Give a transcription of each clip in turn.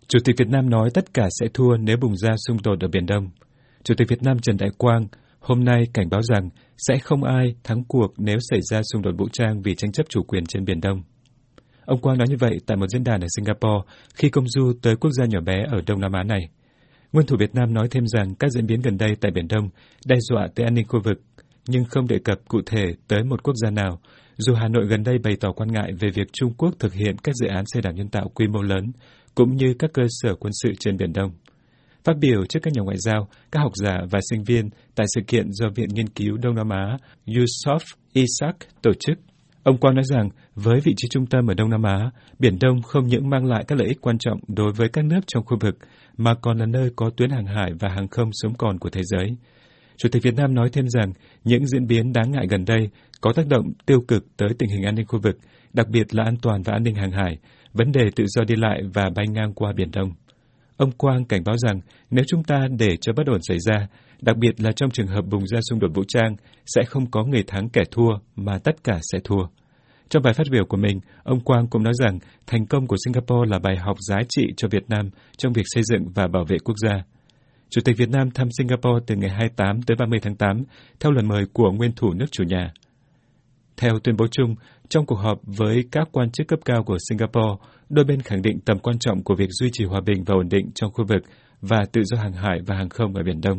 Chủ tịch Việt Nam nói tất cả sẽ thua nếu bùng ra xung đột ở Biển Đông. Chủ tịch Việt Nam Trần Đại Quang hôm nay cảnh báo rằng sẽ không ai thắng cuộc nếu xảy ra xung đột vũ trang vì tranh chấp chủ quyền trên Biển Đông. Ông Quang nói như vậy tại một diễn đàn ở Singapore khi công du tới quốc gia nhỏ bé ở Đông Nam Á này. Nguyên thủ Việt Nam nói thêm rằng các diễn biến gần đây tại Biển Đông đe dọa tới an ninh khu vực, nhưng không đề cập cụ thể tới một quốc gia nào, dù Hà Nội gần đây bày tỏ quan ngại về việc Trung Quốc thực hiện các dự án xe đảo nhân tạo quy mô lớn, cũng như các cơ sở quân sự trên Biển Đông. Phát biểu trước các nhà ngoại giao, các học giả và sinh viên tại sự kiện do Viện Nghiên cứu Đông Nam Á Yusof Ishak tổ chức, ông Quang nói rằng với vị trí trung tâm ở Đông Nam Á, Biển Đông không những mang lại các lợi ích quan trọng đối với các nước trong khu vực, mà còn là nơi có tuyến hàng hải và hàng không sống còn của thế giới. Chủ tịch Việt Nam nói thêm rằng những diễn biến đáng ngại gần đây có tác động tiêu cực tới tình hình an ninh khu vực, đặc biệt là an toàn và an ninh hàng hải, vấn đề tự do đi lại và bay ngang qua Biển Đông. Ông Quang cảnh báo rằng nếu chúng ta để cho bất ổn xảy ra, đặc biệt là trong trường hợp bùng ra xung đột vũ trang, sẽ không có người thắng kẻ thua mà tất cả sẽ thua. Trong bài phát biểu của mình, ông Quang cũng nói rằng thành công của Singapore là bài học giá trị cho Việt Nam trong việc xây dựng và bảo vệ quốc gia. Chủ tịch Việt Nam thăm Singapore từ ngày 28 tới 30 tháng 8 theo lời mời của nguyên thủ nước chủ nhà. Theo tuyên bố chung, trong cuộc họp với các quan chức cấp cao của Singapore, đôi bên khẳng định tầm quan trọng của việc duy trì hòa bình và ổn định trong khu vực và tự do hàng hải và hàng không ở Biển Đông.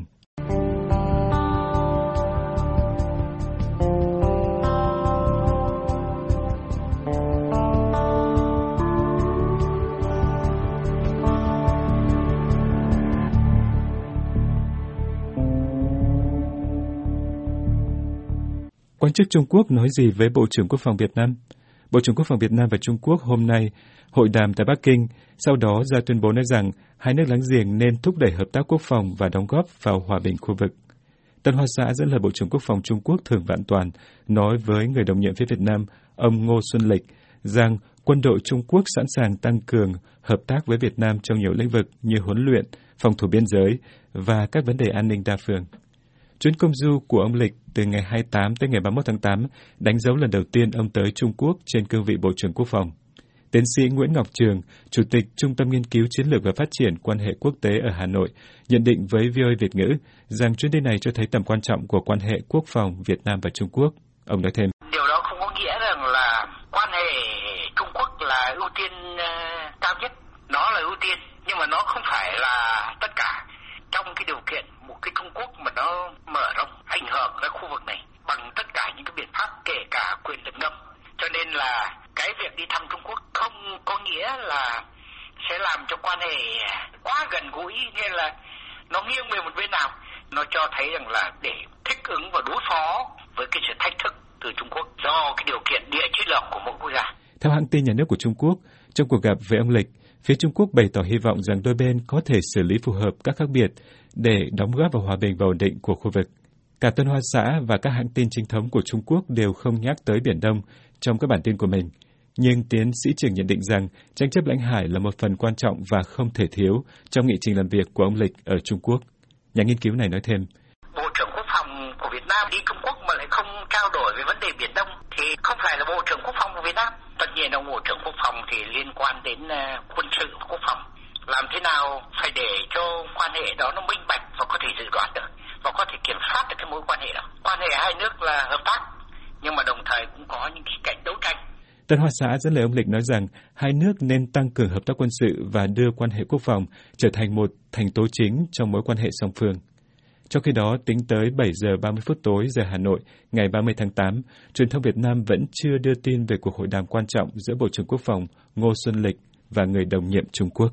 Quan chức Trung Quốc nói gì với Bộ trưởng Quốc phòng Việt Nam? Bộ trưởng Quốc phòng Việt Nam và Trung Quốc hôm nay hội đàm tại Bắc Kinh, sau đó ra tuyên bố nói rằng hai nước láng giềng nên thúc đẩy hợp tác quốc phòng và đóng góp vào hòa bình khu vực. Tân Hoa Xã dẫn lời Bộ trưởng Quốc phòng Trung Quốc Thường Vạn Toàn nói với người đồng nhiệm phía Việt Nam, ông Ngô Xuân Lịch, rằng quân đội Trung Quốc sẵn sàng tăng cường hợp tác với Việt Nam trong nhiều lĩnh vực như huấn luyện, phòng thủ biên giới và các vấn đề an ninh đa phương. Chuyến công du của ông Lịch từ ngày 28 tới ngày 31 tháng 8 đánh dấu lần đầu tiên ông tới Trung Quốc trên cương vị Bộ trưởng Quốc phòng. Tiến sĩ Nguyễn Ngọc Trường, Chủ tịch Trung tâm Nghiên cứu Chiến lược và Phát triển Quan hệ Quốc tế ở Hà Nội, nhận định với VOA Việt ngữ rằng chuyến đi này cho thấy tầm quan trọng của quan hệ quốc phòng Việt Nam và Trung Quốc. Ông nói thêm. Điều đó không có nghĩa rằng là quan hệ Trung Quốc là ưu tiên cao nhất. Nó là ưu tiên, nhưng mà nó không phải là tất cả. Trong cái điều kiện một cái Trung Quốc mà nó mở rộng ảnh hưởng ra khu vực này bằng tất cả những cái biện pháp kể cả quyền lực ngầm. Cho nên là cái việc đi thăm Trung Quốc không có nghĩa là sẽ làm cho quan hệ quá gần gũi hay là nó nghiêng về một bên nào. Nó cho thấy rằng là để thích ứng và đối phó với cái sự thách thức từ Trung Quốc do cái điều kiện địa chiến lược của mỗi quốc gia. Theo hãng tin nhà nước của Trung Quốc, trong cuộc gặp với ông Lịch, phía Trung Quốc bày tỏ hy vọng rằng đôi bên có thể xử lý phù hợp các khác biệt để đóng góp vào hòa bình và ổn định của khu vực. Cả Tân Hoa Xã và các hãng tin chính thống của Trung Quốc đều không nhắc tới Biển Đông trong các bản tin của mình. Nhưng tiến sĩ Trường nhận định rằng tranh chấp lãnh hải là một phần quan trọng và không thể thiếu trong nghị trình làm việc của ông Lịch ở Trung Quốc. Nhà nghiên cứu này nói thêm. Bộ trưởng Quốc phòng của Việt Nam đi Trung Quốc mà lại không trao đổi về vấn đề Biển Đông thì không phải là Bộ trưởng Quốc phòng của Việt Nam. Tất nhiên ông Bộ trưởng Quốc phòng thì liên quan đến quân sự và quốc phòng. Làm thế nào phải để cho quan hệ đó nó minh bạch và có thể dự đoán được và có thể kiểm soát được cái mối quan hệ đó. Quan hệ hai nước là hợp tác, nhưng mà đồng thời cũng có những cái cảnh đấu tranh. Tân Hoa Xã dẫn lời ông Lịch nói rằng hai nước nên tăng cường hợp tác quân sự và đưa quan hệ quốc phòng trở thành một thành tố chính trong mối quan hệ song phương. Trong khi đó, tính tới 7 giờ 30 phút tối giờ Hà Nội, ngày 30 tháng 8, truyền thông Việt Nam vẫn chưa đưa tin về cuộc hội đàm quan trọng giữa Bộ trưởng Quốc phòng Ngô Xuân Lịch và người đồng nhiệm Trung Quốc.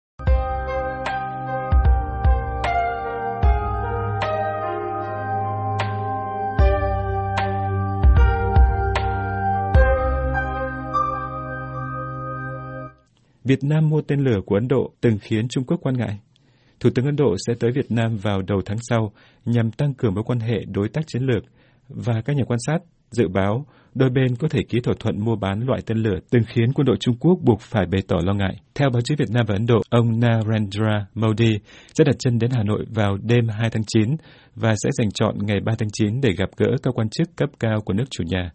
Việt Nam mua tên lửa của Ấn Độ từng khiến Trung Quốc quan ngại. Thủ tướng Ấn Độ sẽ tới Việt Nam vào đầu tháng sau nhằm tăng cường mối quan hệ đối tác chiến lược, và các nhà quan sát dự báo đôi bên có thể ký thỏa thuận mua bán loại tên lửa từng khiến quân đội Trung Quốc buộc phải bày tỏ lo ngại. Theo báo chí Việt Nam và Ấn Độ, ông Narendra Modi sẽ đặt chân đến Hà Nội vào đêm 2 tháng 9 và sẽ dành chọn ngày 3 tháng 9 để gặp gỡ các quan chức cấp cao của nước chủ nhà.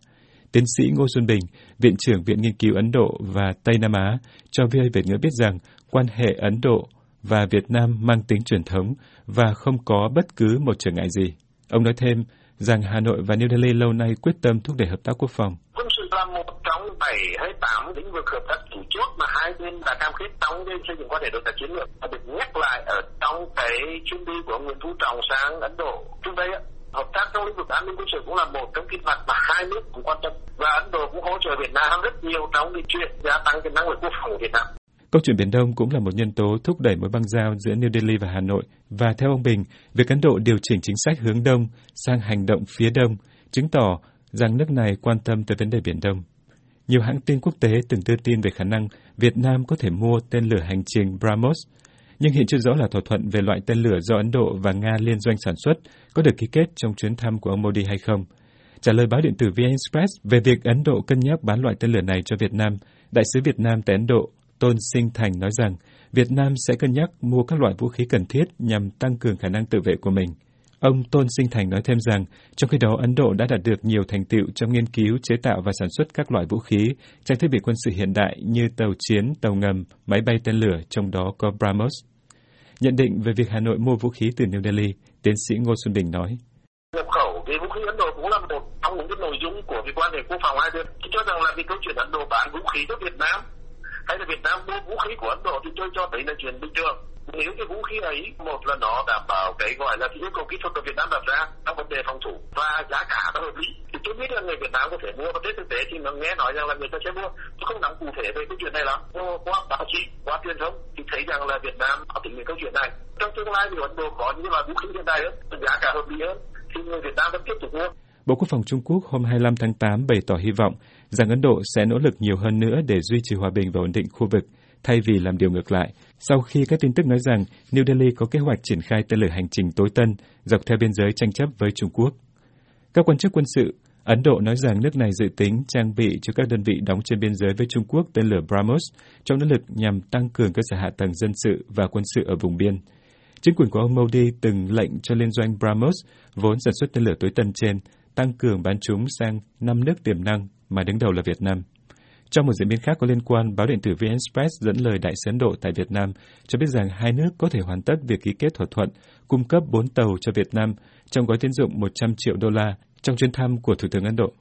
Tiến sĩ Ngô Xuân Bình, Viện trưởng Viện Nghiên cứu Ấn Độ và Tây Nam Á, cho VOA Việt ngữ biết rằng quan hệ Ấn Độ và Việt Nam mang tính truyền thống và không có bất cứ một trở ngại gì. Ông nói thêm rằng Hà Nội và New Delhi lâu nay quyết tâm thúc đẩy hợp tác quốc phòng. Quân sự là một trong 7 hay 8 lĩnh vực hợp tác chủ chốt mà hai bên đã cam kết trong xây dựng quan hệ đối tác chiến lược, và được nhắc lại ở trong cái chuyến đi của Nguyễn Phú Trọng sang Ấn Độ trước đây. Hợp tác trong lĩnh vực an ninh quân sự cũng là một trong cái mặt mà hai nước cũng quan tâm, và Ấn Độ cũng hỗ trợ Việt Nam rất nhiều trong cái chuyện gia tăng cái năng lực quốc phòng của Việt Nam. Câu chuyện Biển Đông cũng là một nhân tố thúc đẩy mối băng giao giữa New Delhi và Hà Nội, và theo ông Bình, việc Ấn Độ điều chỉnh chính sách hướng Đông sang hành động phía Đông chứng tỏ rằng nước này quan tâm tới vấn đề Biển Đông. Nhiều hãng tin quốc tế từng đưa tin về khả năng Việt Nam có thể mua tên lửa hành trình BrahMos, nhưng hiện chưa rõ là thỏa thuận về loại tên lửa do Ấn Độ và Nga liên doanh sản xuất có được ký kết trong chuyến thăm của ông Modi hay không. Trả lời báo điện tử VN Express về việc Ấn Độ cân nhắc bán loại tên lửa này cho Việt Nam, Đại sứ Việt Nam tại Ấn Độ Tôn Sinh Thành nói rằng Việt Nam sẽ cân nhắc mua các loại vũ khí cần thiết nhằm tăng cường khả năng tự vệ của mình. Ông Tôn Sinh Thành nói thêm rằng, trong khi đó Ấn Độ đã đạt được nhiều thành tựu trong nghiên cứu, chế tạo và sản xuất các loại vũ khí, trang thiết bị quân sự hiện đại như tàu chiến, tàu ngầm, máy bay tên lửa, trong đó có BrahMos. Nhận định về việc Hà Nội mua vũ khí từ New Delhi, tiến sĩ Ngô Xuân Bình nói: Nhập khẩu cái vũ khí Ấn Độ cũng là một trong những cái nội dung của cái quan hệ quốc phòng hai bên. Tôi cho rằng là cái câu chuyện Ấn Độ bán vũ khí cho Việt Nam hay là Việt Nam mua vũ khí của Ấn Độ thì tôi cho đấy là chuyện bình thường. Nếu cái vũ khí ấy, một là nó đảm bảo cái gọi là cái yêu cầu kỹ thuật của Việt Nam đặt ra trong vấn đề phòng thủ và giá cả nó hợp lý, thì tôi biết là người Việt Nam có thể mua. Và trên thực tế thì nó nghe nói rằng là người ta sẽ mua. Tôi không nắm cụ thể về cái chuyện này lắm. Qua báo chí, qua truyền thông thì thấy rằng là Việt Nam có tính đến câu chuyện này. Trong tương lai thì Ấn Độ có những loại vũ khí hiện đại hơn, giá cả hợp lý hơn, thì người Việt Nam vẫn tiếp tục mua. Bộ Quốc phòng Trung Quốc hôm 25 tháng 8 bày tỏ hy vọng rằng Ấn Độ sẽ nỗ lực nhiều hơn nữa để duy trì hòa bình và ổn định khu vực, thay vì làm điều ngược lại, sau khi các tin tức nói rằng New Delhi có kế hoạch triển khai tên lửa hành trình tối tân dọc theo biên giới tranh chấp với Trung Quốc. Các quan chức quân sự Ấn Độ nói rằng nước này dự tính trang bị cho các đơn vị đóng trên biên giới với Trung Quốc tên lửa BrahMos trong nỗ lực nhằm tăng cường cơ sở hạ tầng dân sự và quân sự ở vùng biên. Chính quyền của ông Modi từng lệnh cho liên doanh BrahMos, vốn sản xuất tên lửa tối tân trên, tăng cường bán chúng sang 5 nước tiềm năng mà đứng đầu là Việt Nam. Trong một diễn biến khác có liên quan, báo điện tử VN Express dẫn lời đại sứ Ấn Độ tại Việt Nam cho biết rằng hai nước có thể hoàn tất việc ký kết thỏa thuận cung cấp 4 tàu cho Việt Nam trong gói tín dụng $100 triệu trong chuyến thăm của Thủ tướng Ấn Độ.